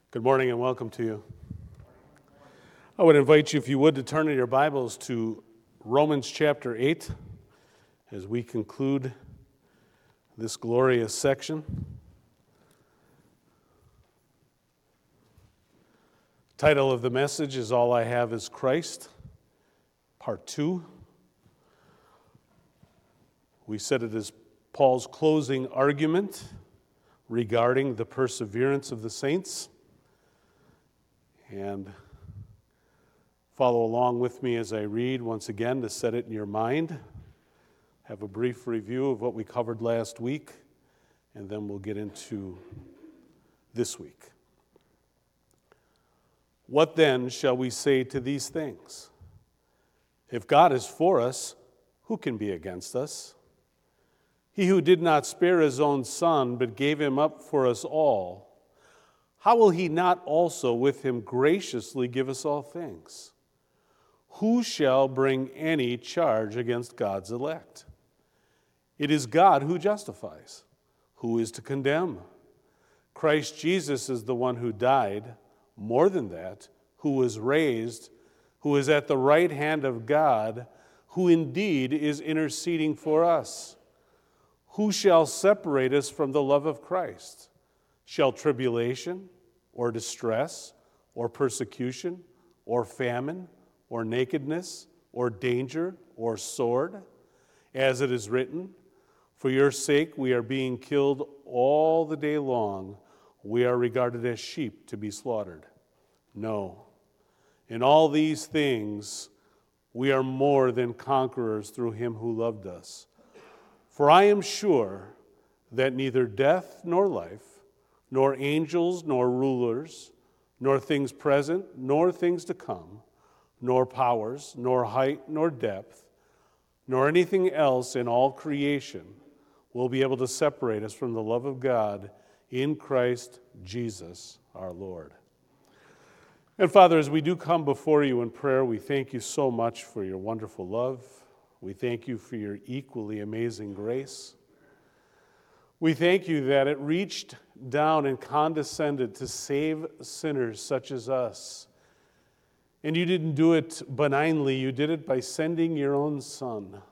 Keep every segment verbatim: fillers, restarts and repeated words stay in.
Good morning and welcome to you. I would invite you, if you would, to turn in your Bibles to Romans chapter eight as we conclude this glorious section. Title of the message is All I Have is Christ, part two. We said it is Paul's closing argument regarding the perseverance of the saints. And follow along with me as I read once again to set it in your mind. Have a brief review of what we covered last week, and then we'll get into this week. What then shall we say to these things? If God is for us, who can be against us? He who did not spare his own son, but gave him up for us all, how will he not also with him graciously give us all things? Who shall bring any charge against God's elect? It is God who justifies. Who is to condemn? Christ Jesus is the one who died, more than that, who was raised, who is at the right hand of God, who indeed is interceding for us. Who shall separate us from the love of Christ? Shall tribulation, or distress, or persecution, or famine, or nakedness, or danger, or sword? As it is written, for your sake we are being killed all the day long. We are regarded as sheep to be slaughtered. No. In all these things we are more than conquerors through him who loved us. For I am sure that neither death nor life, nor angels, nor rulers, nor things present, nor things to come, nor powers, nor height, nor depth, nor anything else in all creation will be able to separate us from the love of God in Christ Jesus our Lord. And Father, as we do come before you in prayer, we thank you so much for your wonderful love. We thank you for your equally amazing grace. We thank you that it reached down and condescended to save sinners such as us. And you didn't do it benignly, you did it by sending your own Son,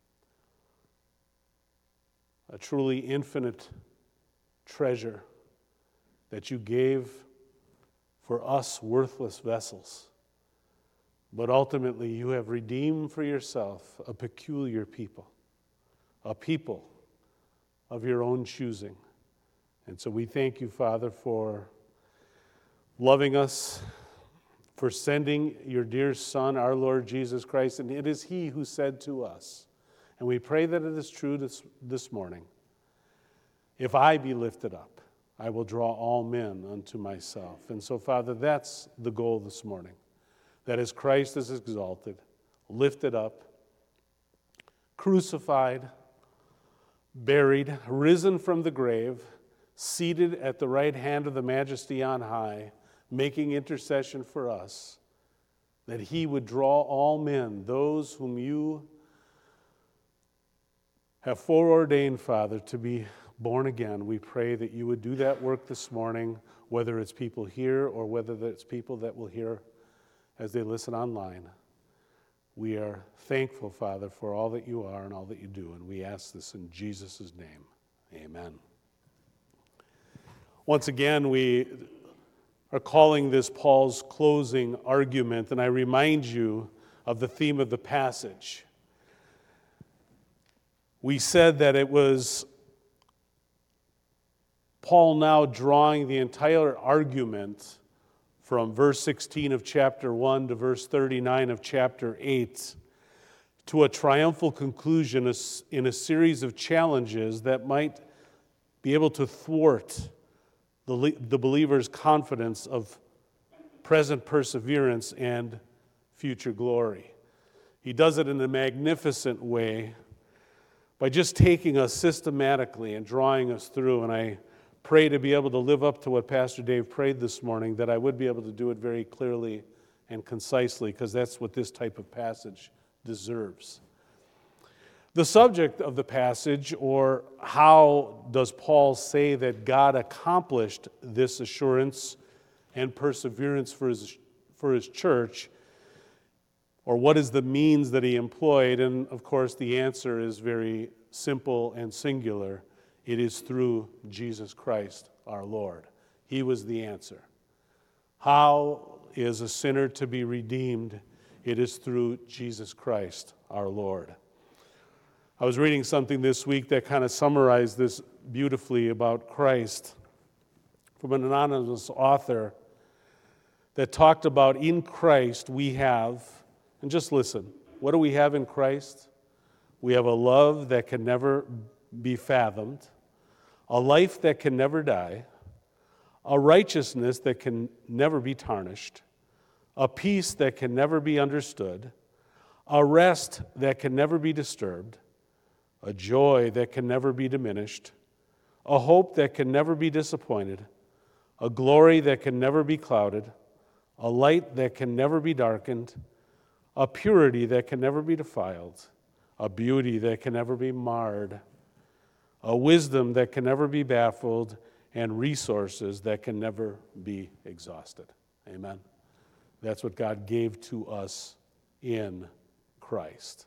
a truly infinite treasure that you gave for us worthless vessels. But ultimately you have redeemed for yourself a peculiar people, a people of your own choosing. And so we thank you, Father, for loving us, for sending your dear Son, our Lord Jesus Christ. And it is he who said to us, and we pray that it is true this, this morning, if I be lifted up, I will draw all men unto myself. And so, Father, that's the goal this morning, that as Christ is exalted, lifted up, crucified, buried, risen from the grave, seated at the right hand of the Majesty on high, making intercession for us, that he would draw all men, those whom you have foreordained, Father, to be born again. We pray that you would do that work this morning, whether it's people here or whether it's people that will hear as they listen online. We are thankful, Father, for all that you are and all that you do, and we ask this in Jesus' name. Amen. Once again, we are calling this Paul's closing argument, and I remind you of the theme of the passage. We said that it was Paul now drawing the entire argument from verse sixteen of chapter one to verse thirty-nine of chapter eight to a triumphal conclusion in a series of challenges that might be able to thwart the, the believer's confidence of present perseverance and future glory. He does it in a magnificent way by just taking us systematically and drawing us through. And I pray to be able to live up to what Pastor Dave prayed this morning, that I would be able to do it very clearly and concisely, because that's what this type of passage deserves. The subject of the passage, or how does Paul say that God accomplished this assurance and perseverance for his, for his church, or what is the means that he employed? And of course, the answer is very simple and singular. It is through Jesus Christ, our Lord. He was the answer. How is a sinner to be redeemed? It is through Jesus Christ, our Lord. I was reading something this week that kind of summarized this beautifully about Christ from an anonymous author that talked about in Christ we have, and just listen, what do we have in Christ? We have a love that can never be fathomed, a life that can never die, a righteousness that can never be tarnished, a peace that can never be understood, a rest that can never be disturbed, a joy that can never be diminished, a hope that can never be disappointed, a glory that can never be clouded, a light that can never be darkened, a purity that can never be defiled, a beauty that can never be marred, a wisdom that can never be baffled, and resources that can never be exhausted. Amen. That's what God gave to us in Christ.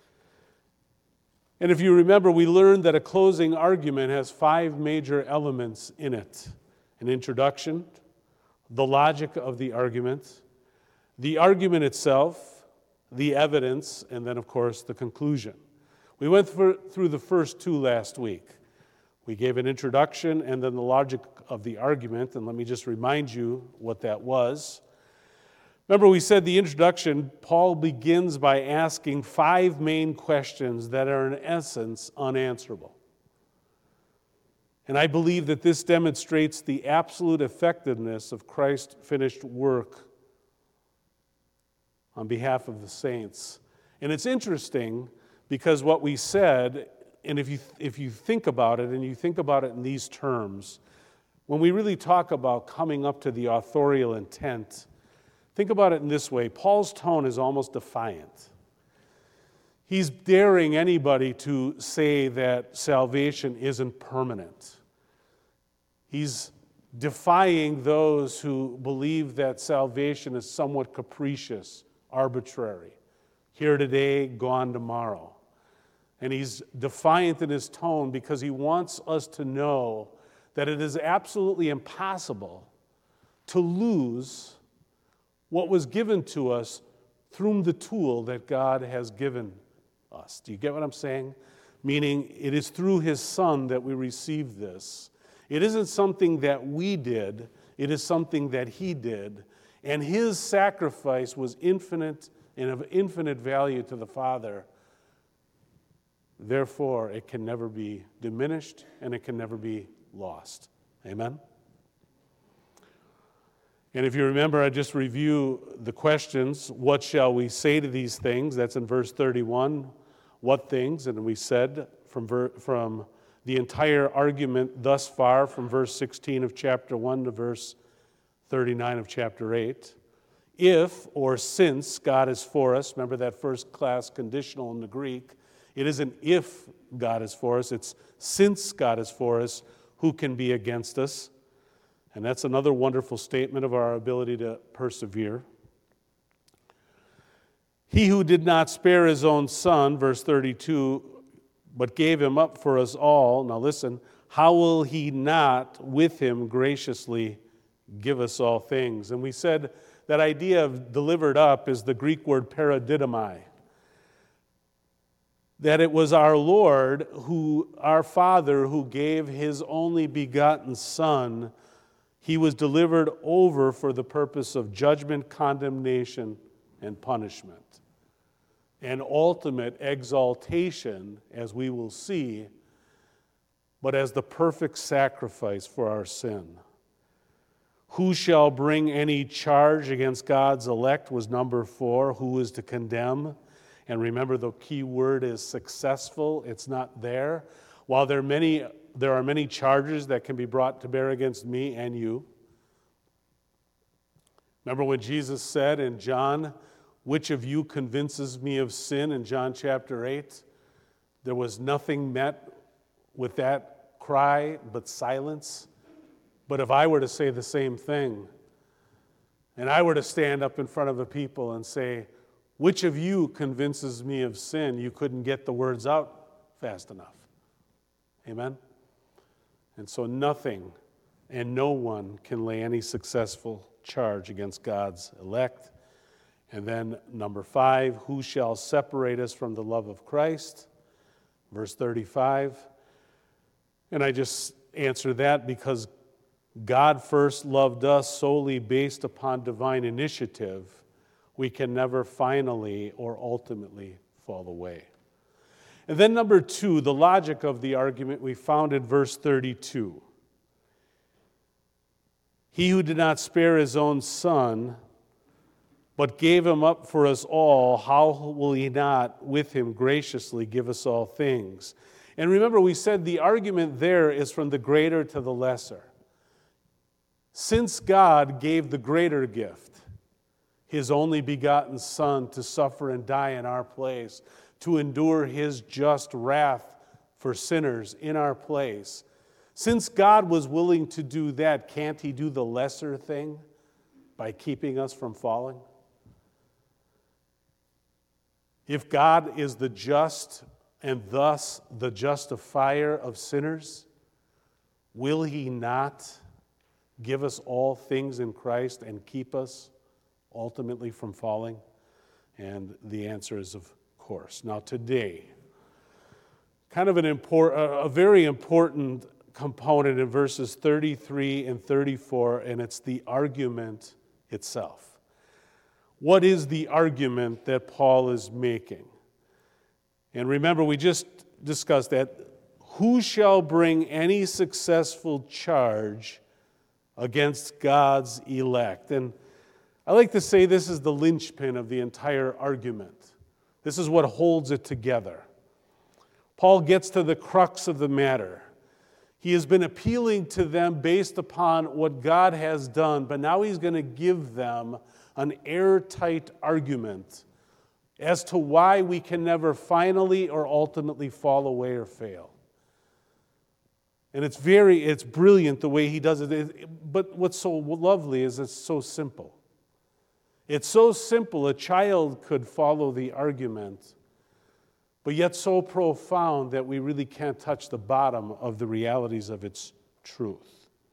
And if you remember, we learned that a closing argument has five major elements in it: an introduction, the logic of the argument, the argument itself, the evidence, and then, of course, the conclusion. We went through the first two last week. We gave an introduction and then the logic of the argument, and let me just remind you what that was. Remember, we said the introduction, Paul begins by asking five main questions that are in essence unanswerable. And I believe that this demonstrates the absolute effectiveness of Christ's finished work on behalf of the saints. And it's interesting because what we said, and if you if you think about it, and you think about it in these terms, when we really talk about coming up to the authorial intent, think about it in this way. Paul's tone is almost defiant. He's daring anybody to say that salvation isn't permanent. He's defying those who believe that salvation is somewhat capricious, arbitrary, here today, gone tomorrow. And he's defiant in his tone because he wants us to know that it is absolutely impossible to lose what was given to us through the tool that God has given us. Do you get what I'm saying? Meaning, it is through his Son that we receive this. It isn't something that we did, it is something that he did. And his sacrifice was infinite and of infinite value to the Father. Therefore, it can never be diminished and it can never be lost. Amen? And if you remember, I just review the questions. What shall we say to these things? That's in verse thirty-one. What things? And we said from, ver- from the entire argument thus far, from verse sixteen of chapter one to verse thirty-nine of chapter eight. If or since God is for us, remember that first class conditional in the Greek, it isn't if God is for us, it's since God is for us, who can be against us? And that's another wonderful statement of our ability to persevere. He who did not spare his own Son, verse thirty-two, but gave him up for us all, now listen, how will he not with him graciously give us all things? And we said that idea of delivered up is the Greek word paradidomai. That it was our Lord, who, our Father, who gave his only begotten Son. He was delivered over for the purpose of judgment, condemnation, and punishment. And ultimate exaltation, as we will see, but as the perfect sacrifice for our sin. Who shall bring any charge against God's elect was number four. Who is to condemn? And remember, the key word is successful. It's not there. While there are many, there are many charges that can be brought to bear against me and you. Remember when Jesus said in John, which of you convinces me of sin, in John chapter eight? There was nothing met with that cry but silence. But if I were to say the same thing, and I were to stand up in front of the people and say, which of you convinces me of sin? You couldn't get the words out fast enough. Amen? And so nothing and no one can lay any successful charge against God's elect. And then number five, who shall separate us from the love of Christ? Verse thirty-five. And I just answer that because God first loved us solely based upon divine initiative. We can never finally or ultimately fall away. And then number two, the logic of the argument we found in verse thirty-two. He who did not spare his own son, but gave him up for us all, how will he not with him graciously give us all things? And remember, we said the argument there is from the greater to the lesser. Since God gave the greater gift, his only begotten Son, to suffer and die in our place, to endure his just wrath for sinners in our place, since God was willing to do that, can't he do the lesser thing by keeping us from falling? If God is the just and thus the justifier of sinners, will he not give us all things in Christ and keep us ultimately from falling? And the answer is, of course. Now today, kind of an important, a very important component in verses thirty-three and thirty-four, and it's the argument itself. What is the argument that Paul is making? And remember, we just discussed that. Who shall bring any successful charge against God's elect? And I like to say this is the linchpin of the entire argument. This is what holds it together. Paul gets to the crux of the matter. He has been appealing to them based upon what God has done, but now he's going to give them an airtight argument as to why we can never finally or ultimately fall away or fail. And it's very, it's brilliant the way he does it. But what's so lovely is it's so simple. It's so simple, a child could follow the argument, but yet so profound that we really can't touch the bottom of the realities of its truth.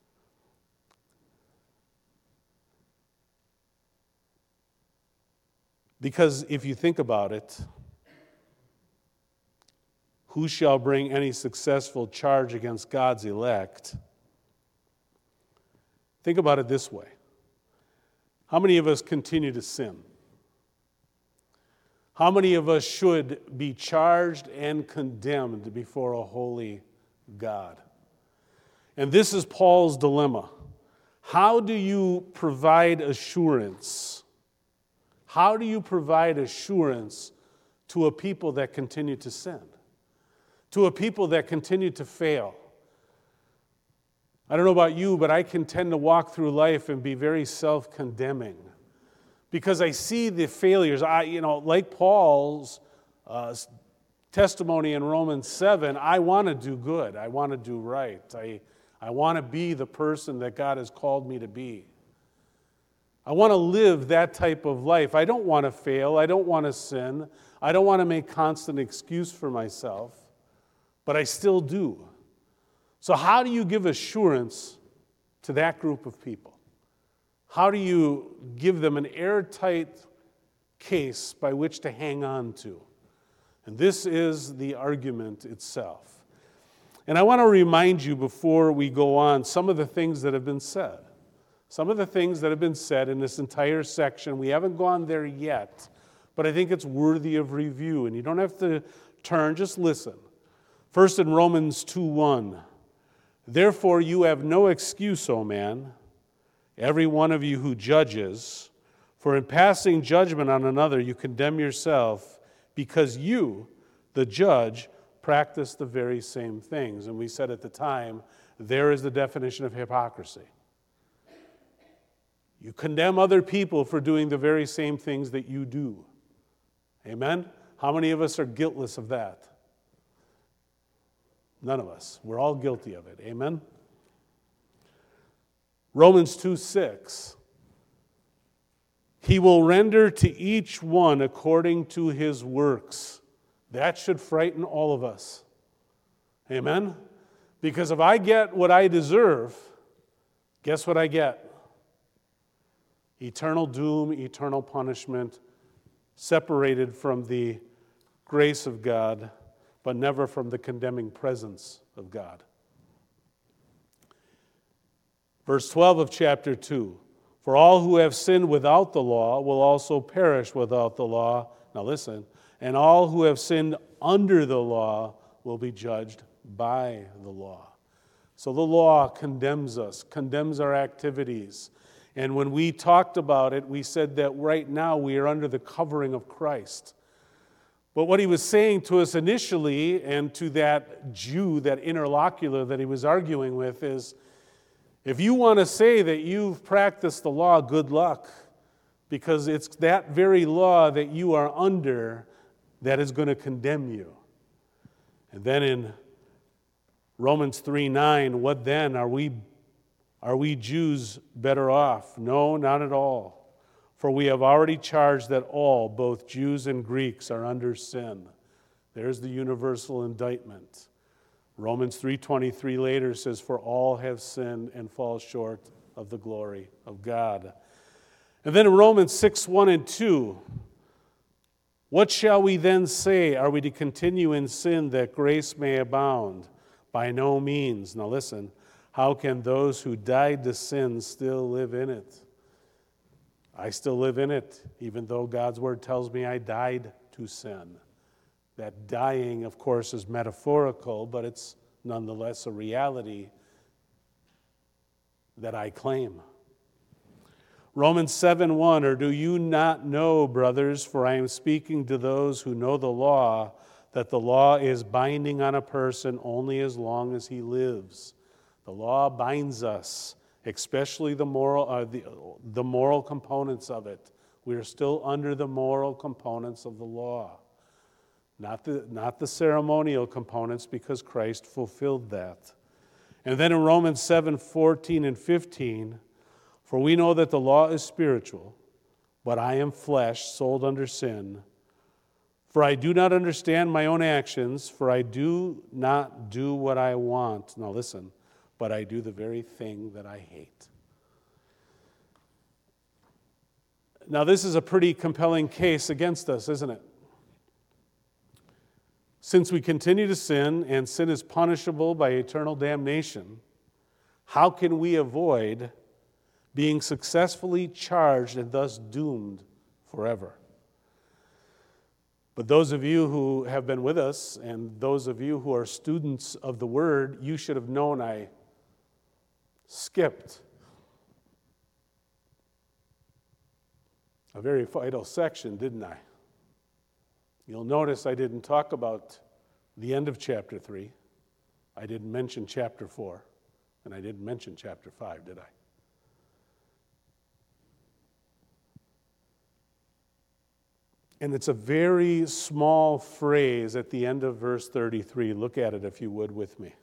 Because if you think about it, who shall bring any successful charge against God's elect? Think about it this way. How many of us continue to sin? How many of us should be charged and condemned before a holy God? And this is Paul's dilemma. How do you provide assurance? How do you provide assurance to a people that continue to sin? To a people that continue to fail? I don't know about you, but I can tend to walk through life and be very self-condemning because I see the failures. I, you know, like Paul's uh, testimony in Romans seven, I want to do good. I want to do right. I, I want to be the person that God has called me to be. I want to live that type of life. I don't want to fail. I don't want to sin. I don't want to make constant excuse for myself, but I still do. So how do you give assurance to that group of people? How do you give them an airtight case by which to hang on to? And this is the argument itself. And I want to remind you before we go on some of the things that have been said. Some of the things that have been said in this entire section. We haven't gone there yet, but I think it's worthy of review. And you don't have to turn, just listen. First in Romans two one. Therefore you have no excuse, O man, every one of you who judges, for in passing judgment on another you condemn yourself, because you, the judge, practice the very same things. And we said at the time, there is the definition of hypocrisy. You condemn other people for doing the very same things that you do. Amen? How many of us are guiltless of that? None of us. We're all guilty of it. Amen? Romans two six. He will render to each one according to his works. That should frighten all of us. Amen? Because if I get what I deserve, guess what I get? Eternal doom, eternal punishment, separated from the grace of God, but never from the condemning presence of God. Verse twelve of chapter two, for all who have sinned without the law will also perish without the law. Now listen, and all who have sinned under the law will be judged by the law. So the law condemns us, condemns our activities. And when we talked about it, we said that right now we are under the covering of Christ. But what he was saying to us initially, and to that Jew, that interlocutor that he was arguing with, is if you want to say that you've practiced the law, good luck, because it's that very law that you are under that is going to condemn you. And then in Romans three nine, what then? Are we, are we Jews better off? No, not at all. For we have already charged that all, both Jews and Greeks, are under sin. There's the universal indictment. Romans three twenty-three later says, for all have sinned and fall short of the glory of God. And then in Romans six one and two, what shall we then say? Are we to continue in sin that grace may abound? By no means. Now listen, how can those who died to sin still live in it? I still live in it, even though God's word tells me I died to sin. That dying, of course, is metaphorical, but it's nonetheless a reality that I claim. Romans seven one, or do you not know, brothers, for I am speaking to those who know the law, that the law is binding on a person only as long as he lives. The law binds us, especially the moral, uh, the, the moral components of it. We are still under the moral components of the law. Not the, not the ceremonial components, because Christ fulfilled that. And then in Romans seven fourteen and fifteen, for we know that the law is spiritual, but I am flesh, sold under sin. For I do not understand my own actions, for I do not do what I want. Now listen, but I do the very thing that I hate. Now this is a pretty compelling case against us, isn't it? Since we continue to sin, and sin is punishable by eternal damnation, how can we avoid being successfully charged and thus doomed forever? But those of you who have been with us, and those of you who are students of the Word, you should have known I skipped a very vital section, didn't I? You'll notice I didn't talk about the end of chapter three. I didn't mention chapter four. And I didn't mention chapter five, did I? And it's a very small phrase at the end of verse thirty-three. Look at it if you would with me.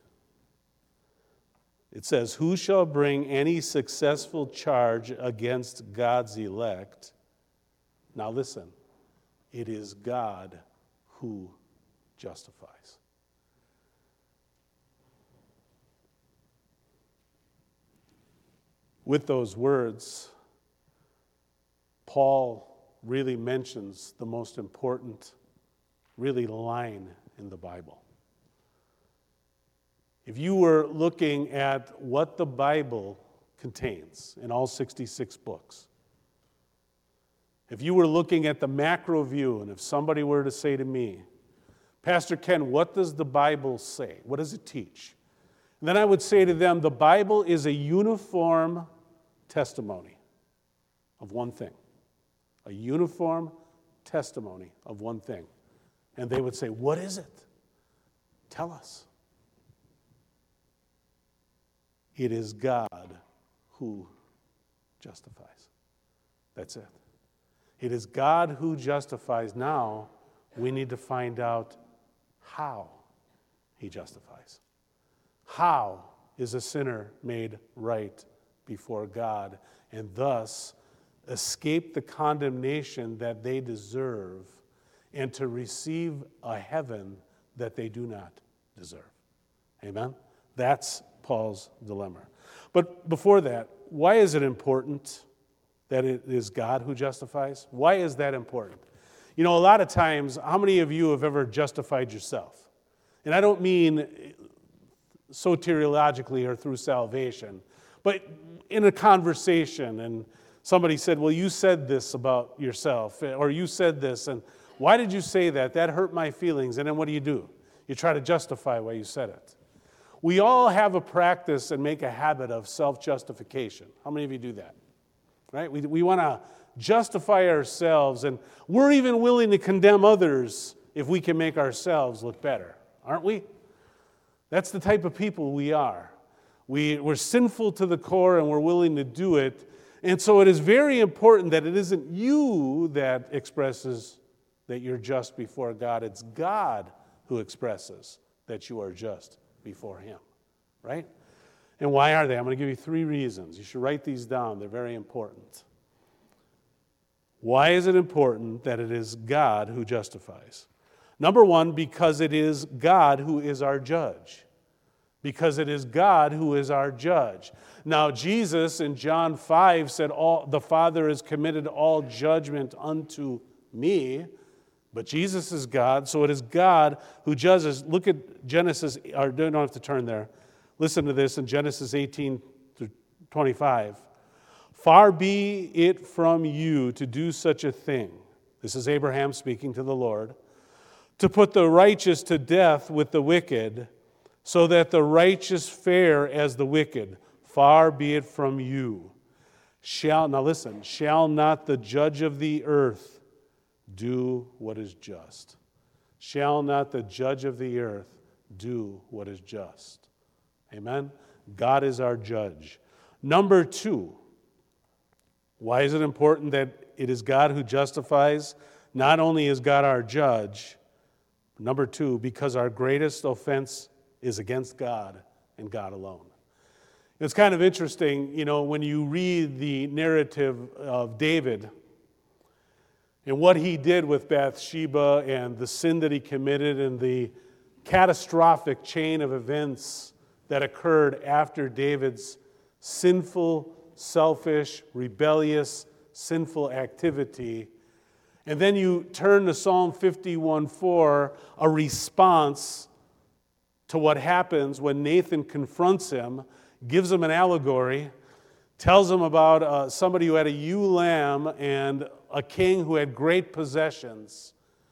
It says, who shall bring any successful charge against God's elect? Now listen, it is God who justifies. With those words, Paul really mentions the most important, really, line in the Bible. If you were looking at what the Bible contains in all sixty-six books, if you were looking at the macro view, and if somebody were to say to me, Pastor Ken, what does the Bible say? What does it teach? And then I would say to them, the Bible is a uniform testimony of one thing. A uniform testimony of one thing. And they would say, what is it? Tell us. It is God who justifies. That's it. It is God who justifies. Now, we need to find out how he justifies. How is a sinner made right before God? And thus, escape the condemnation that they deserve and to receive a heaven that they do not deserve. Amen? That's Paul's dilemma. But before that, why is it important that it is God who justifies? Why is that important? You know, a lot of times, how many of you have ever justified yourself? And I don't mean soteriologically or through salvation, but in a conversation, and somebody said, well, you said this about yourself, or you said this, and why did you say that? That hurt my feelings. And then what do you do? You try to justify why you said it. We all have a practice and make a habit of self-justification. How many of you do that? Right? We, we want to justify ourselves, and we're even willing to condemn others if we can make ourselves look better, aren't we? That's the type of people we are. We, we're sinful to the core, and we're willing to do it. And so it is very important that it isn't you that expresses that you're just before God. It's God who expresses that you are just before Him, right? And why are they? I'm going to give you three reasons. You should write these down. They're very important. Why is it important that it is God who justifies? Number one, because it is God who is our judge. Because it is God who is our judge. Now, Jesus in John five said, all, the Father has committed all judgment unto me. But Jesus is God, so it is God who judges. Look at Genesis, or don't have to turn there. Listen to this in Genesis eighteen to twenty-five. Far be it from you to do such a thing. This is Abraham speaking to the Lord. To put the righteous to death with the wicked, so that the righteous fare as the wicked. Far be it from you. Shall, now listen, shall not the judge of the earth do what is just? Shall not the judge of the earth do what is just? Amen? God is our judge. Number two, why is it important that it is God who justifies? Not only is God our judge, number two, because our greatest offense is against God and God alone. It's kind of interesting, you know, when you read the narrative of David and what he did with Bathsheba and the sin that he committed and the catastrophic chain of events that occurred after David's sinful, selfish, rebellious, sinful activity. And then you turn to Psalm fifty-one four, a response to what happens when Nathan confronts him, gives him an allegory, tells him about uh, somebody who had a ewe lamb and a king who had great possessions.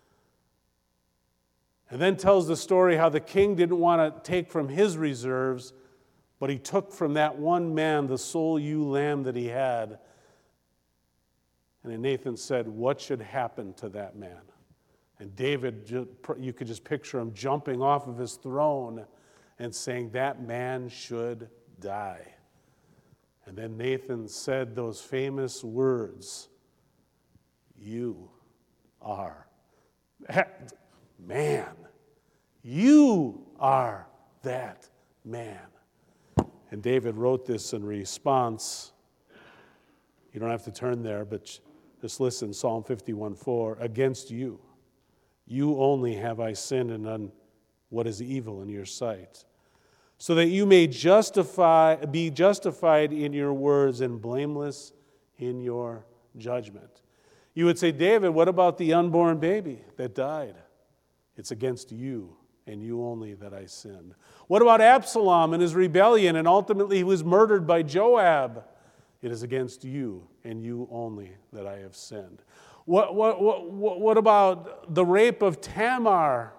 And then tells the story how the king didn't want to take from his reserves, but he took from that one man the sole ewe lamb that he had. And then Nathan said, what should happen to that man? And David, you could just picture him jumping off of his throne and saying, that man should die. And then Nathan said those famous words, you are that man. You are that man. And David wrote this in response. You don't have to turn there, but just listen, Psalm fifty-one four, against you, you only have I sinned and done what is evil in your sight, so that you may justify, be justified in your words and blameless in your judgment. You would say, David, what about the unborn baby that died? It's against you and you only that I sinned. What about Absalom and his rebellion, and ultimately he was murdered by Joab? It is against you and you only that I have sinned. What, what, what, what about the rape of Tamar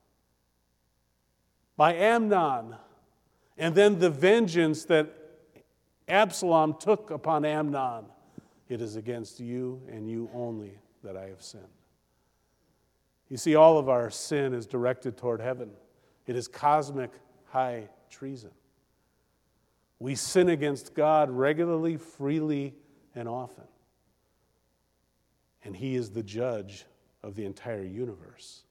by Amnon, and then the vengeance that Absalom took upon Amnon? It is against you and you only that I have sinned. You see, all of our sin is directed toward heaven. It is cosmic high treason. We sin against God regularly, freely, and often. And He is the judge of the entire universe.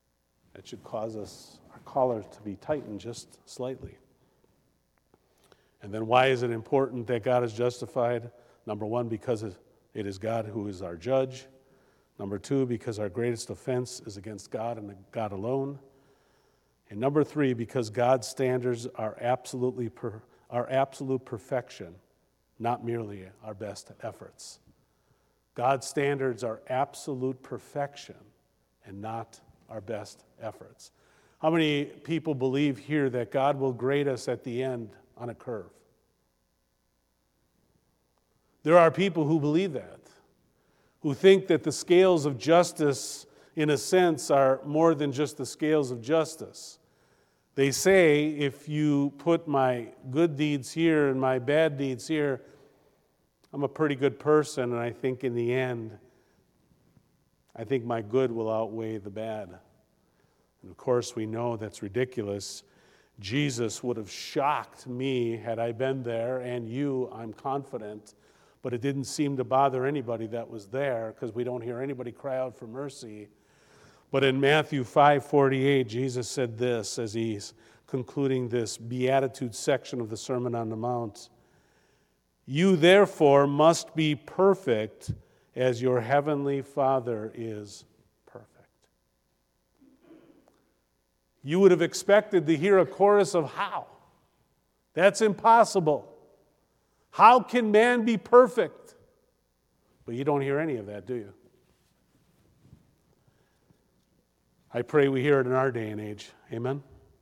That should cause us, our collar to be tightened just slightly. And then why is it important that God is justified? Number one, because it is God who is our judge. Number two, because our greatest offense is against God and God alone. And number three, because God's standards are absolutely per, are absolute perfection, not merely our best efforts. God's standards are absolute perfection and not our best efforts. How many people believe here that God will grade us at the end on a curve? There are people who believe that, who think that the scales of justice, in a sense, are more than just the scales of justice. They say, if you put my good deeds here and my bad deeds here, I'm a pretty good person, and I think in the end, I think my good will outweigh the bad. And of course, we know that's ridiculous. Jesus would have shocked me had I been there, and you, I'm confident, but it didn't seem to bother anybody that was there, because we don't hear anybody cry out for mercy. But in Matthew five forty-eight, Jesus said this as he's concluding this beatitude section of the Sermon on the Mount. You therefore must be perfect as your heavenly Father is perfect. You would have expected to hear a chorus of how. That's impossible. How can man be perfect? But you don't hear any of that, do you? I pray we hear it in our day and age. Amen?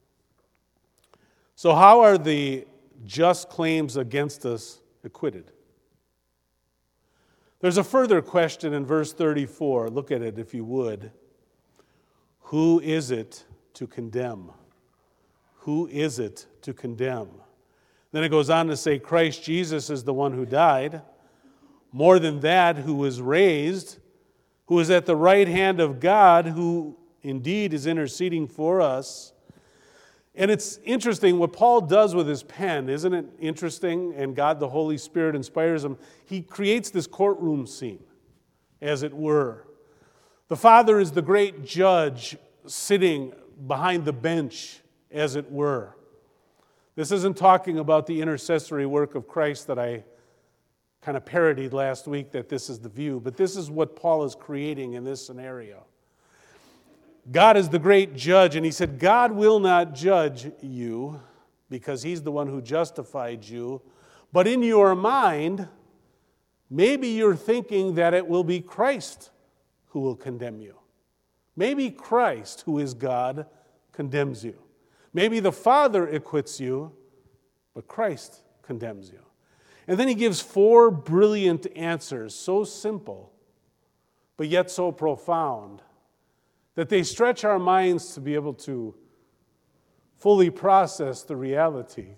So how are the just claims against us acquitted? There's a further question in verse thirty-four. Look at it if you would. Who is it to condemn? Who is it to condemn? Then it goes on to say, Christ Jesus is the one who died. More than that, who was raised, who is at the right hand of God, who indeed is interceding for us. And it's interesting what Paul does with his pen, isn't it interesting? And God the Holy Spirit inspires him. He creates this courtroom scene, as it were. The Father is the great judge sitting behind the bench, as it were. This isn't talking about the intercessory work of Christ that I kind of parodied last week, that this is the view, but this is what Paul is creating in this scenario. God is the great judge, and he said, God will not judge you because he's the one who justified you. But in your mind, maybe you're thinking that it will be Christ who will condemn you. Maybe Christ, who is God, condemns you. Maybe the Father acquits you, but Christ condemns you. And then he gives four brilliant answers, so simple, but yet so profound, that they stretch our minds to be able to fully process the reality.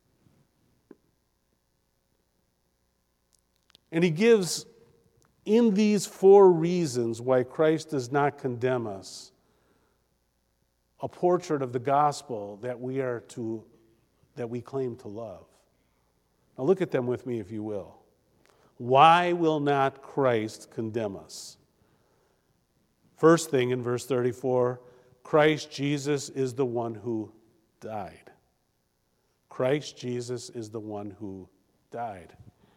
And he gives, in these four reasons why Christ does not condemn us, a portrait of the gospel that we are to, that we claim to love. Now look at them with me, if you will. Why will not Christ condemn us? First thing in verse thirty-four, Christ Jesus is the one who died. Christ Jesus is the one who died.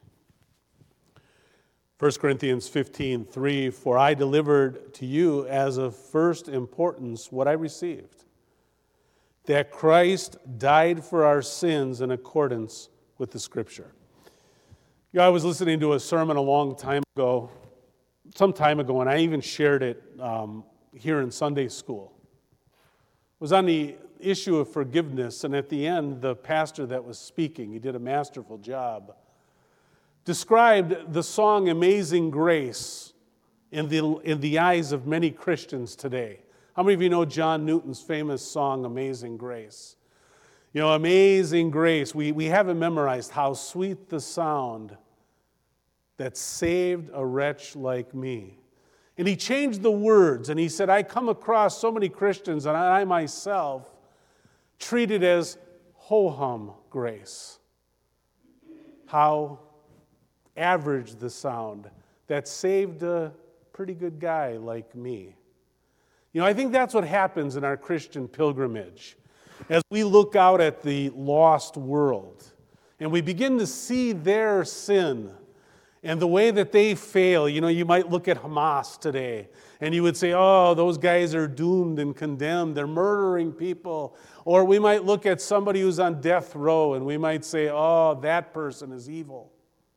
First Corinthians fifteen three, for I delivered to you as of first importance what I received, that Christ died for our sins in accordance with the Scripture. You know, I was listening to a sermon a long time ago, some time ago, and I even shared it um, here in Sunday school. It was on the issue of forgiveness, and at the end, the pastor that was speaking, he did a masterful job, described the song Amazing Grace in the, in the eyes of many Christians today. How many of you know John Newton's famous song, Amazing Grace? You know, Amazing Grace, we, we have it memorized, how sweet the sound that saved a wretch like me. And he changed the words, and he said, I come across so many Christians, and I myself treat it as ho-hum grace. How average the sound that saved a pretty good guy like me. You know, I think that's what happens in our Christian pilgrimage. As we look out at the lost world, and we begin to see their sin and the way that they fail. You know, you might look at Hamas today, and you would say, oh, those guys are doomed and condemned. They're murdering people. Or we might look at somebody who's on death row, and we might say, oh, that person is evil.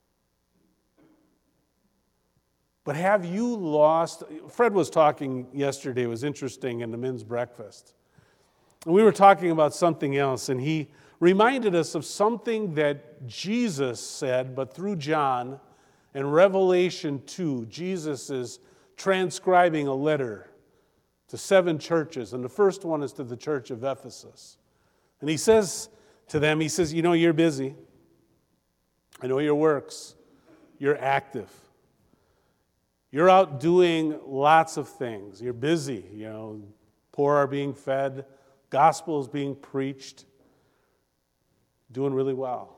But have you lost? Fred was talking yesterday, it was interesting, in the men's breakfast. And we were talking about something else, and he reminded us of something that Jesus said, but through John. In Revelation two, Jesus is transcribing a letter to seven churches, and the first one is to the church of Ephesus. And he says to them, he says, you know, you're busy. I know your works. You're active. You're out doing lots of things. You're busy, you know. Poor are being fed. Gospel is being preached. Doing really well.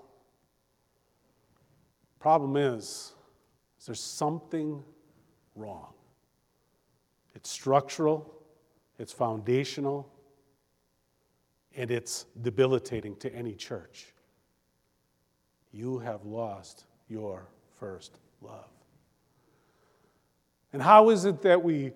Problem is, is there's something wrong. It's structural, it's foundational, and it's debilitating to any church. You have lost your first love. And how is it that we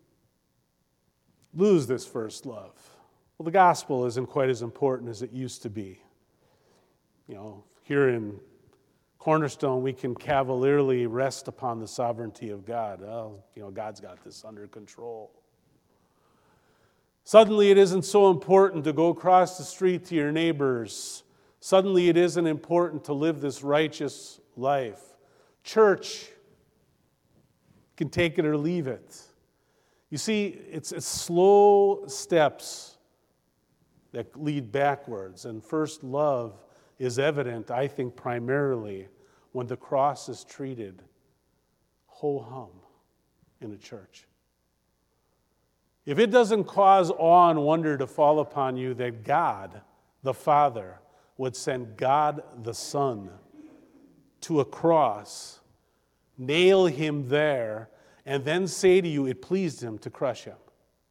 lose this first love? Well, the gospel isn't quite as important as it used to be. You know, here in Cornerstone, we can cavalierly rest upon the sovereignty of God. Oh, you know, God's got this under control. Suddenly, it isn't so important to go across the street to your neighbors. Suddenly, it isn't important to live this righteous life. Church can take it or leave it. You see, it's, it's slow steps that lead backwards. And first love is evident, I think, primarily when the cross is treated ho-hum in a church. If it doesn't cause awe and wonder to fall upon you that God, the Father, would send God, the Son, to a cross, nail him there, and then say to you it pleased him to crush him.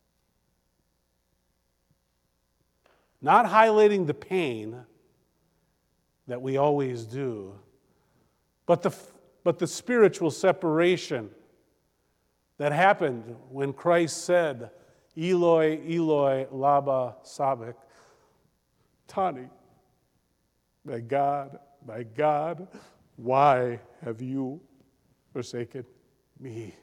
Not highlighting the pain that we always do, but the, but the spiritual separation that happened when Christ said, Eloi, Eloi, lama sabachthani, my God, my God, why have you forsaken me?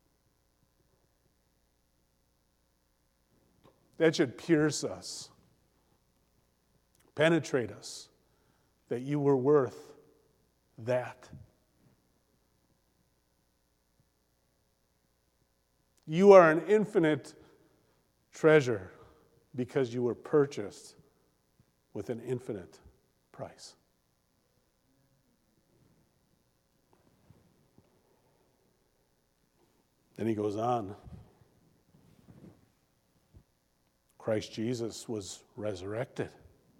That should pierce us, penetrate us, that you were worth that. You are an infinite treasure because you were purchased with an infinite price. Then he goes on. Christ Jesus was resurrected.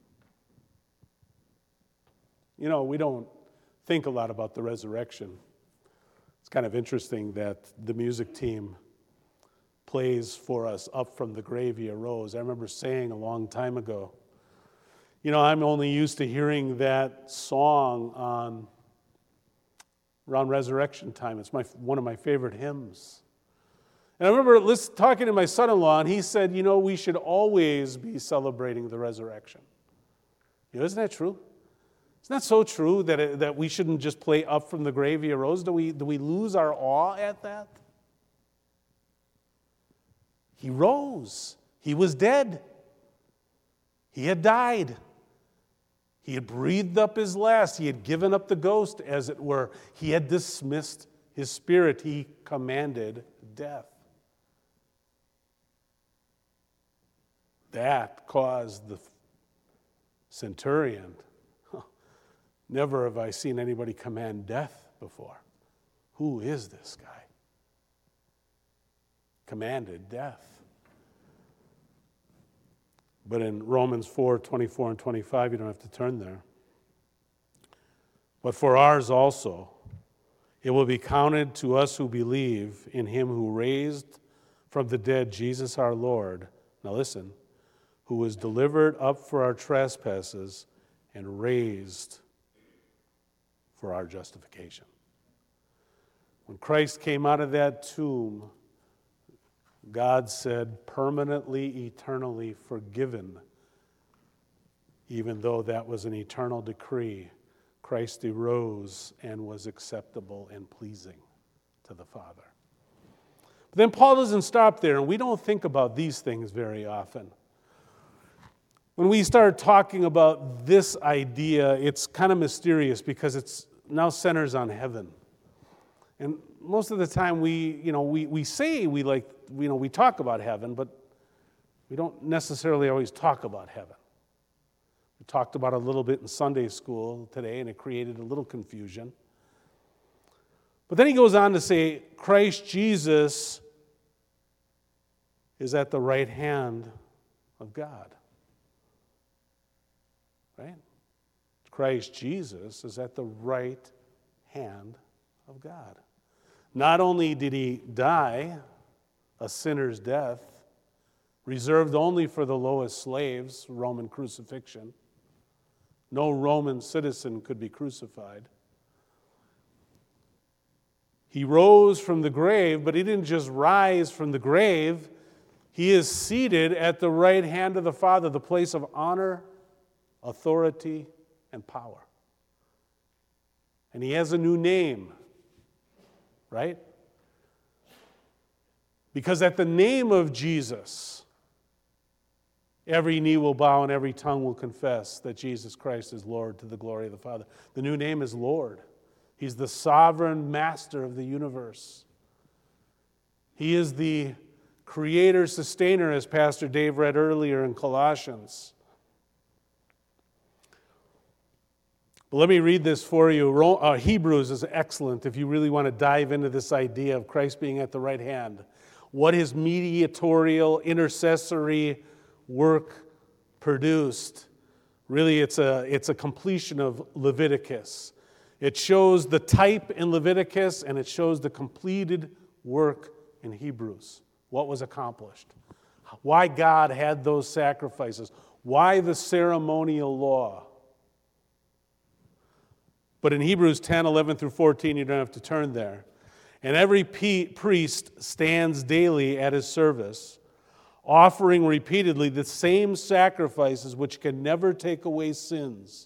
You know, we don't think a lot about the resurrection. It's kind of interesting that the music team plays for us, Up from the Grave He Arose. I remember saying a long time ago, you know, I'm only used to hearing that song on around resurrection time. It's my one of my favorite hymns. And I remember listen, talking to my son-in-law, and he said, you know, we should always be celebrating the resurrection. You know, isn't that true? Isn't that so true that, it, that we shouldn't just play Up from the Grave He Arose? Do we, do we lose our awe at that? He rose. He was dead. He had died. He had breathed up his last. He had given up the ghost, as it were. He had dismissed his spirit. He commanded death. That caused the centurion. Never have I seen anybody command death before. Who is this guy? Commanded death. But in Romans four, twenty-four and twenty-five, you don't have to turn there. But for ours also, it will be counted to us who believe in him who raised from the dead Jesus our Lord. Now listen, who was delivered up for our trespasses and raised for our justification. When Christ came out of that tomb, God said, permanently, eternally forgiven. Even though that was an eternal decree, Christ arose and was acceptable and pleasing to the Father. But then Paul doesn't stop there, and we don't think about these things very often. When we start talking about this idea, it's kind of mysterious because it's now centers on heaven. And most of the time we, you know, we, we say we like, you know, we talk about heaven, but we don't necessarily always talk about heaven. We talked about it a little bit in Sunday school today, and it created a little confusion. But then he goes on to say, Christ Jesus is at the right hand of God. Right? Christ Jesus is at the right hand of God. Not only did he die a sinner's death, reserved only for the lowest slaves, Roman crucifixion. No Roman citizen could be crucified. He rose from the grave, but he didn't just rise from the grave. He is seated at the right hand of the Father, the place of honor, authority, and power. And he has a new name, right? Because at the name of Jesus, every knee will bow and every tongue will confess that Jesus Christ is Lord to the glory of the Father. The new name is Lord. He's the sovereign master of the universe. He is the creator, sustainer, as Pastor Dave read earlier in Colossians. But let me read this for you. Uh, Hebrews is excellent if you really want to dive into this idea of Christ being at the right hand. What his mediatorial, intercessory work produced. Really, it's a, it's a completion of Leviticus. It shows the type in Leviticus, and it shows the completed work in Hebrews. What was accomplished. Why God had those sacrifices. Why the ceremonial law. But in Hebrews ten, eleven through fourteen, you don't have to turn there. And every priest stands daily at his service, offering repeatedly the same sacrifices which can never take away sins.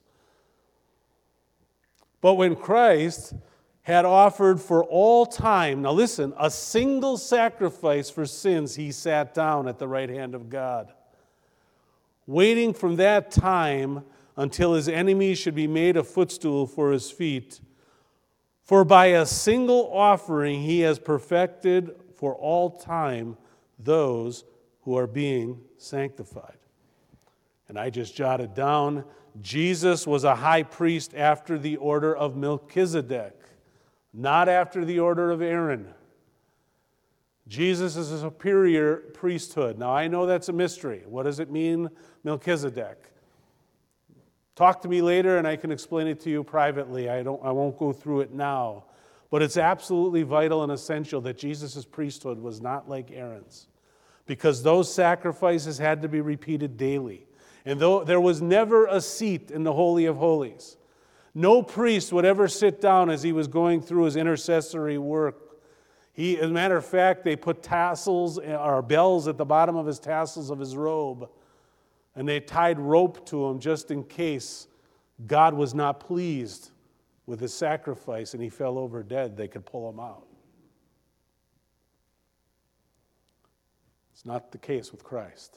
But when Christ had offered for all time, now listen, a single sacrifice for sins, he sat down at the right hand of God, waiting from that time until his enemies should be made a footstool for his feet. For by a single offering he has perfected for all time those who are being sanctified. And I just jotted down, Jesus was a high priest after the order of Melchizedek, not after the order of Aaron. Jesus is a superior priesthood. Now I know that's a mystery. What does it mean, Melchizedek? Talk to me later and I can explain it to you privately. I don't I won't go through it now. But it's absolutely vital and essential that Jesus' priesthood was not like Aaron's, because those sacrifices had to be repeated daily. And though there was never a seat in the Holy of Holies, no priest would ever sit down as he was going through his intercessory work. He, as a matter of fact, they put tassels or bells at the bottom of his tassels of his robe, and they tied rope to him just in case God was not pleased with his sacrifice and he fell over dead. They could pull him out. It's not the case with Christ.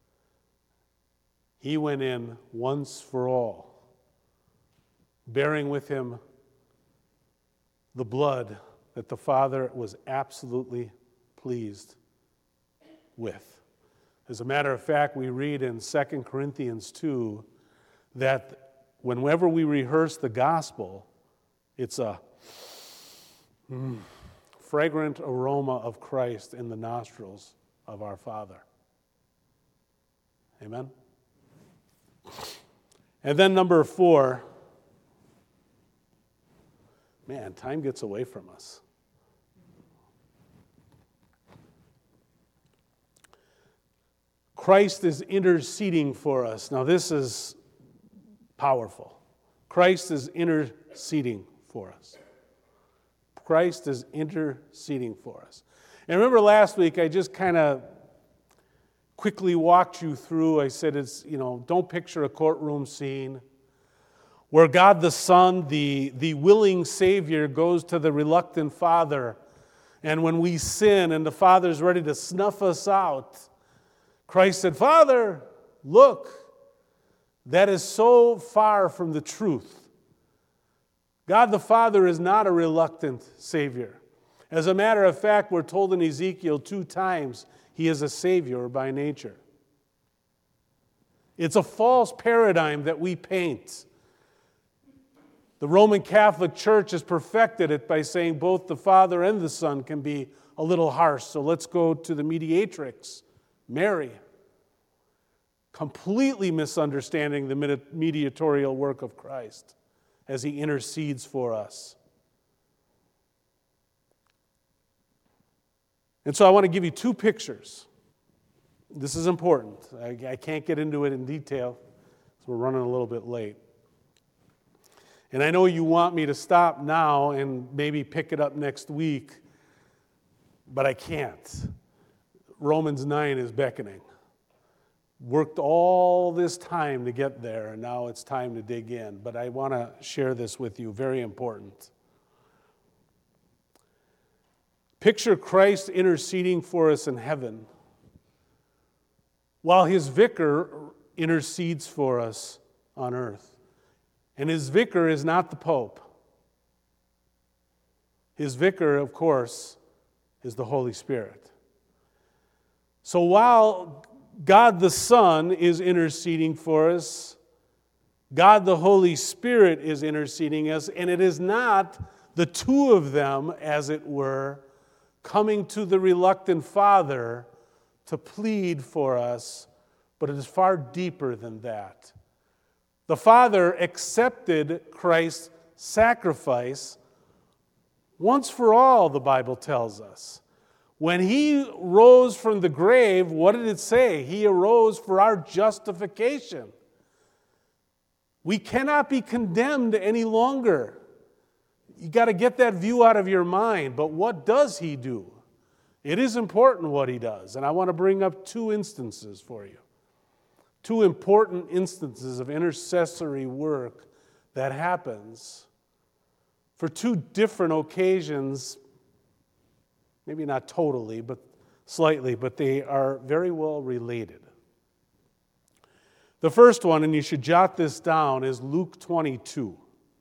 He went in once for all, bearing with him the blood that the Father was absolutely pleased with. As a matter of fact, we read in Second Corinthians two that whenever we rehearse the gospel, it's a mm, fragrant aroma of Christ in the nostrils of our Father. Amen? And then number four, man, time gets away from us. Christ is interceding for us. Now this is powerful. Christ is interceding for us. Christ is interceding for us. And remember last week, I just kind of quickly walked you through. I said, it's, you know, don't picture a courtroom scene where God the Son, the, the willing Savior, goes to the reluctant Father. And when we sin and the Father's ready to snuff us out, Christ said, Father, look, that is so far from the truth. God the Father is not a reluctant Savior. As a matter of fact, we're told in Ezekiel two times, He is a Savior by nature. It's a false paradigm that we paint. The Roman Catholic Church has perfected it by saying both the Father and the Son can be a little harsh. So let's go to the mediatrix, Mary. Completely misunderstanding the mediatorial work of Christ as He intercedes for us. And so I want to give you two pictures. This is important. I, I can't get into it in detail, so we're running a little bit late. And I know you want me to stop now and maybe pick it up next week, but I can't. Romans nine is beckoning. Worked all this time to get there, and now it's time to dig in. But I want to share this with you, very important. Picture Christ interceding for us in heaven, while His vicar intercedes for us on earth. And His vicar is not the Pope. His vicar, of course, is the Holy Spirit. So while God the Son is interceding for us, God the Holy Spirit is interceding us, and it is not the two of them, as it were, coming to the reluctant Father to plead for us, but it is far deeper than that. The Father accepted Christ's sacrifice once for all, the Bible tells us. When He rose from the grave, what did it say? He arose for our justification. We cannot be condemned any longer. You got to get that view out of your mind. But what does He do? It is important what He does. And I want to bring up two instances for you. Two important instances of intercessory work that happens for two different occasions, maybe not totally, but slightly, but they are very well related. The first one, and you should jot this down, is Luke twenty-two.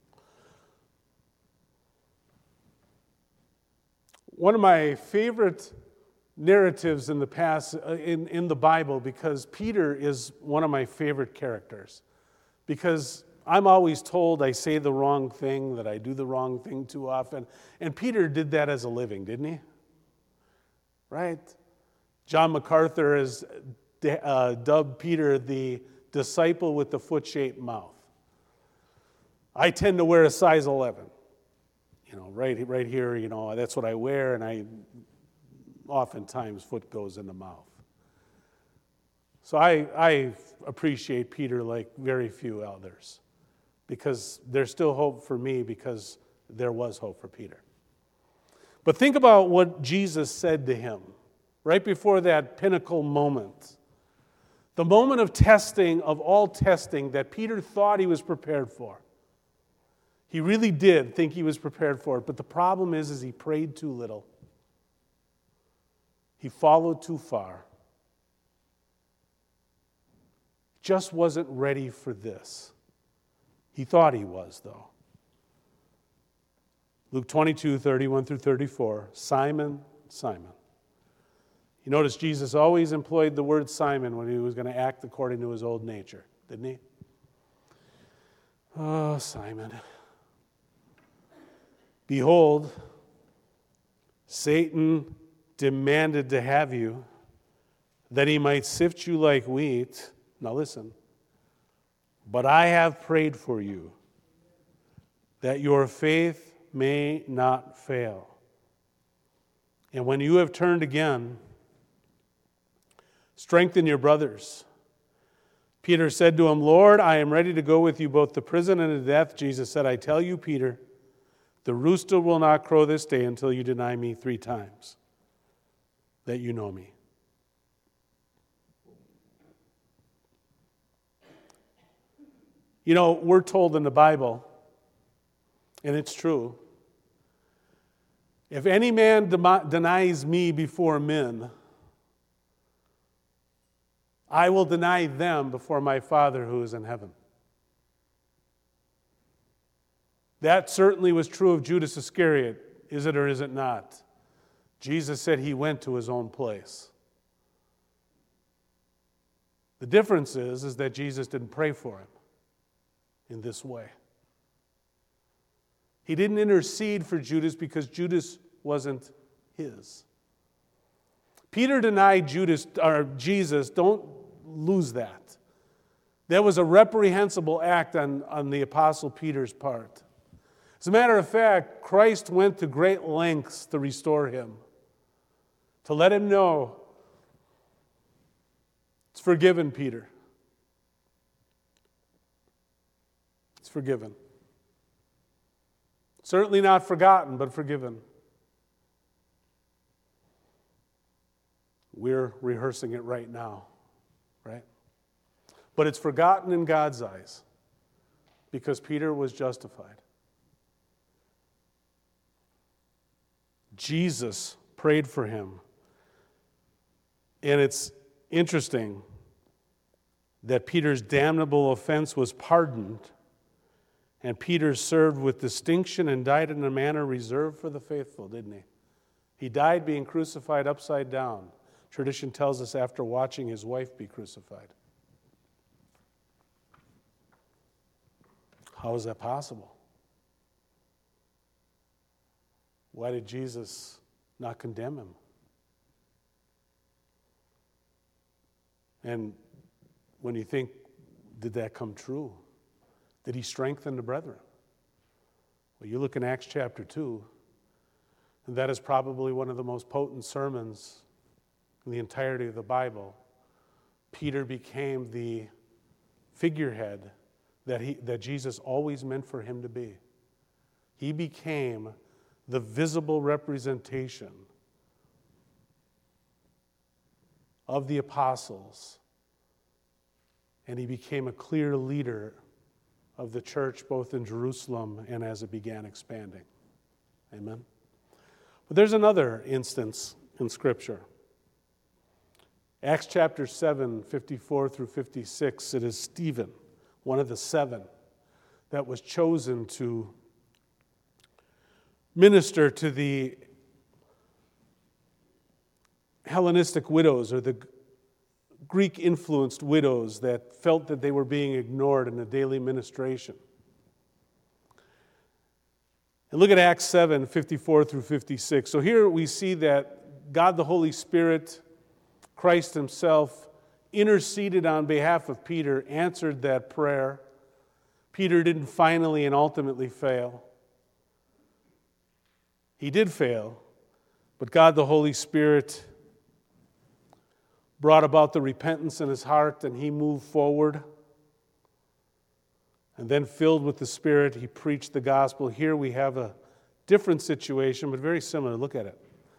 One of my favorite narratives in the past in, in the Bible, because Peter is one of my favorite characters. Because I'm always told I say the wrong thing, that I do the wrong thing too often. And Peter did that as a living, didn't he? Right? John MacArthur has uh, dubbed Peter the disciple with the foot-shaped mouth. I tend to wear a size eleven. You know, right, right here, you know, that's what I wear, and I oftentimes foot goes in the mouth. So I, I appreciate Peter like very few others, because there's still hope for me, because there was hope for Peter. But think about what Jesus said to him right before that pinnacle moment. The moment of testing, of all testing, that Peter thought he was prepared for. He really did think he was prepared for it, but the problem is, is he prayed too little. He followed too far. Just wasn't ready for this. He thought he was, though. Luke twenty-two, thirty-one through thirty-four, Simon, Simon. You notice Jesus always employed the word Simon when He was going to act according to His old nature, didn't He? Oh, Simon. Behold, Satan demanded to have you, that he might sift you like wheat. Now listen. But I have prayed for you, that your faith may not fail. And when you have turned again, strengthen your brothers. Peter said to him, Lord, I am ready to go with you both to prison and to death. Jesus said, I tell you, Peter, The rooster will not crow this day until you deny me three times that you know me. You know, we're told in the Bible, and it's true, if any man dem- denies me before men, I will deny them before my Father who is in heaven. That certainly was true of Judas Iscariot, is it or is it not? Jesus said he went to his own place. The difference is, is that Jesus didn't pray for him in this way. He didn't intercede for Judas because Judas wasn't his. Peter denied Judas or Jesus. Don't lose that. That was a reprehensible act on, on the Apostle Peter's part. As a matter of fact, Christ went to great lengths to restore him, to let him know it's forgiven, Peter. It's forgiven. Certainly not forgotten, but forgiven. We're rehearsing it right now, right? But it's forgotten in God's eyes because Peter was justified. Jesus prayed for him. And it's interesting that Peter's damnable offense was pardoned, and Peter served with distinction and died in a manner reserved for the faithful, didn't he? He died being crucified upside down. Tradition tells us after watching his wife be crucified. How is that possible? Why did Jesus not condemn him? And when you think, did that come true? Did he strengthen the brethren? Well, you look in Acts chapter two, and that is probably one of the most potent sermons in the entirety of the Bible. Peter became the figurehead that he that Jesus always meant for him to be. He became the visible representation of the apostles, and he became a clear leader of the church both in Jerusalem and as it began expanding. Amen? But there's another instance in Scripture. Acts chapter seven, fifty-four through fifty-six, it is Stephen, one of the seven, that was chosen to minister to the Hellenistic widows or the Greek-influenced widows that felt that they were being ignored in the daily ministration. And look at Acts seven, fifty-four through fifty-six. So here we see that God the Holy Spirit, Christ himself, interceded on behalf of Peter, answered that prayer. Peter didn't finally and ultimately fail. He did fail, but God the Holy Spirit brought about the repentance in his heart, and he moved forward. And then, filled with the Spirit, he preached the gospel. Here we have a different situation, but very similar. Look at it.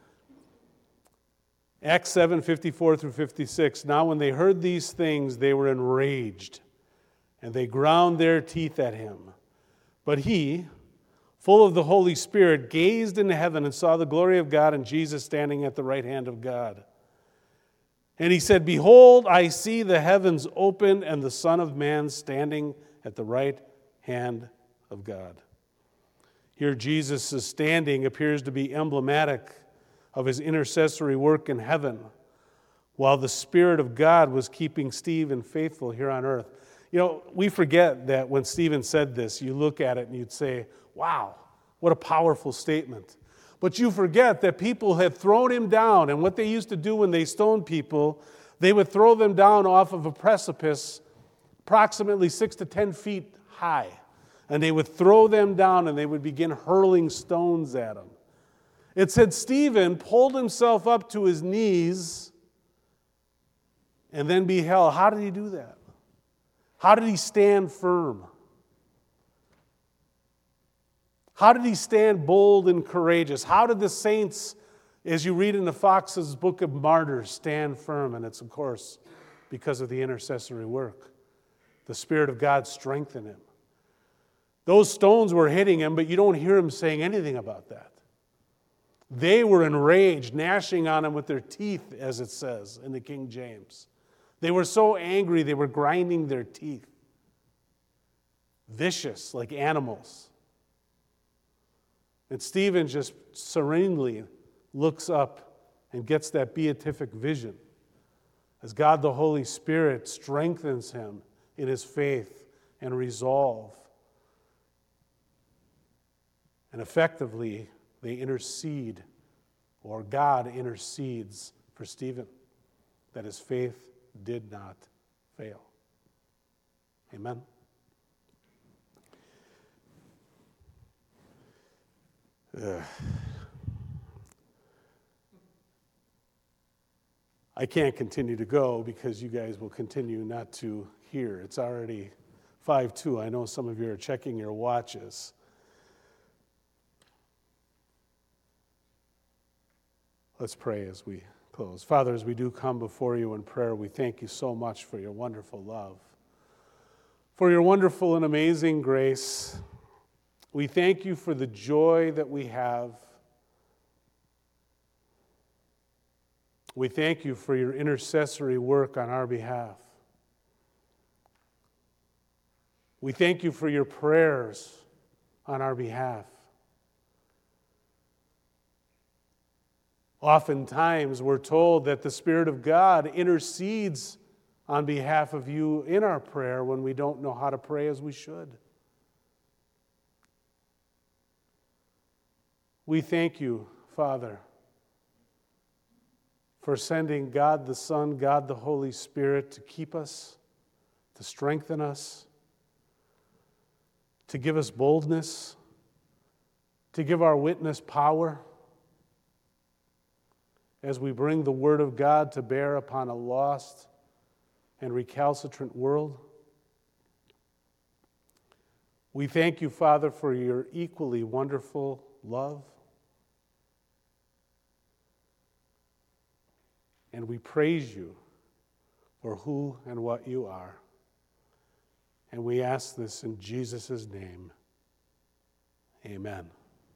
Acts seven, fifty-four through fifty-six. Now when they heard these things, they were enraged, and they ground their teeth at him. But he, full of the Holy Spirit, gazed into heaven and saw the glory of God and Jesus standing at the right hand of God. And he said, "Behold, I see the heavens open and the Son of Man standing at the right hand of God." Here Jesus' standing appears to be emblematic of his intercessory work in heaven, while the Spirit of God was keeping Stephen faithful here on earth. You know, we forget that when Stephen said this, you look at it and you'd say, wow, what a powerful statement. But you forget that people had thrown him down, and what they used to do when they stoned people, they would throw them down off of a precipice approximately six to ten feet high. And they would throw them down and they would begin hurling stones at them. It said Stephen pulled himself up to his knees and then beheld. How did he do that? How did he stand firm? How did he stand bold and courageous? How did the saints, as you read in the Fox's Book of Martyrs, stand firm? And it's, of course, because of the intercessory work. The Spirit of God strengthened him. Those stones were hitting him, but you don't hear him saying anything about that. They were enraged, gnashing on him with their teeth, as it says in the King James. They were so angry, they were grinding their teeth. Vicious, like animals. And Stephen just serenely looks up and gets that beatific vision as God the Holy Spirit strengthens him in his faith and resolve. And effectively, they intercede, or God intercedes for Stephen, that his faith did not fail. Amen. Ugh. I can't continue to go because you guys will continue not to hear. It's already five two. I know some of you are checking your watches. Let's pray as we close. Father, as we do come before you in prayer, we thank you so much for your wonderful love, for your wonderful and amazing grace. We thank you for the joy that we have. We thank you for your intercessory work on our behalf. We thank you for your prayers on our behalf. Oftentimes, we're told that the Spirit of God intercedes on behalf of you in our prayer when we don't know how to pray as we should. We thank you, Father, for sending God the Son, God the Holy Spirit to keep us, to strengthen us, to give us boldness, to give our witness power as we bring the Word of God to bear upon a lost and recalcitrant world. We thank you, Father, for your equally wonderful love. And we praise you for who and what you are. And we ask this in Jesus' name. Amen.